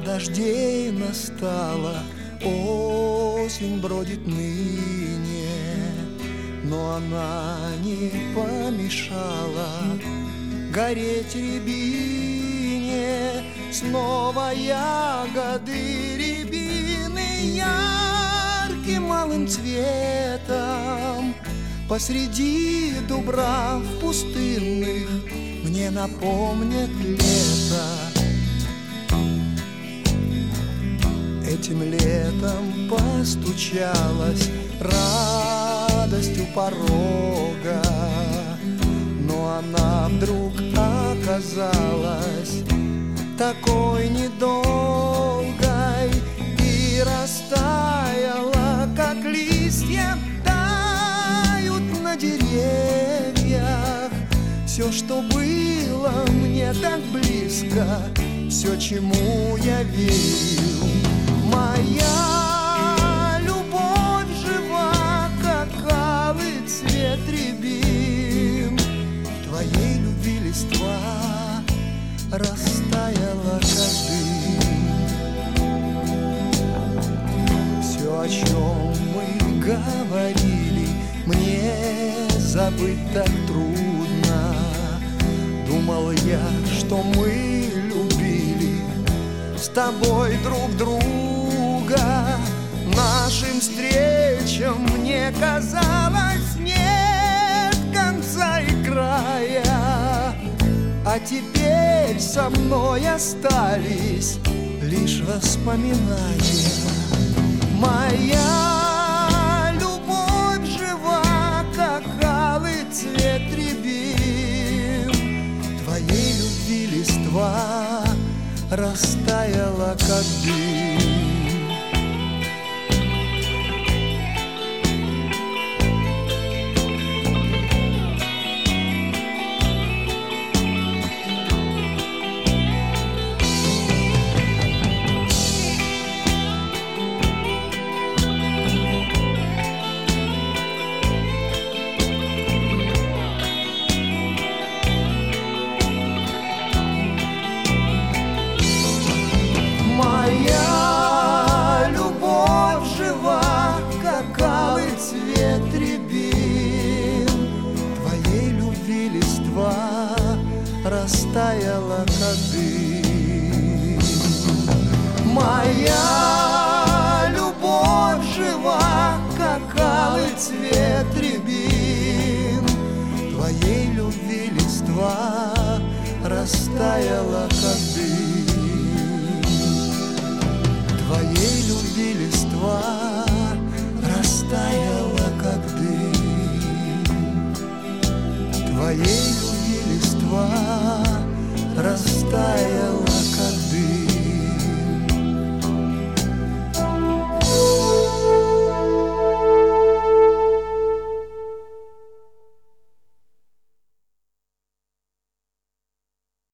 дождей настала, осень бродит ныне, но она не помешала гореть рябине. Снова ягоды рябины ярким малым цветом посреди дубрав пустынных мне напомнят лето. Этим летом постучалась радость у порога, но она вдруг оказалась такой недолгой и растаяла, как листья тают на деревьях. Все, что было мне так близко, все, чему я верил. Моя любовь жива, как алый цвет рябин. Твоей любви листва растаяла, как дым. Все, о чем мы говорили, мне забыть так трудно. Думал я, что мы любили с тобой друг друга. Нашим встречам мне казалось нет конца и края, а теперь со мной остались лишь воспоминания. Моя любовь жива, как алый цвет рябин. Твоей любви листва растаяла, как дым. Моя любовь жива, как алый цвет рябин. Твоей любви листва растаяла, как дым. Моя любовь жива, как алый цвет рябин. Твоей любви листва растаяла, как дым. Твоей любви листва растаяла, как дым. Твоей любви листва растаяла, как дым.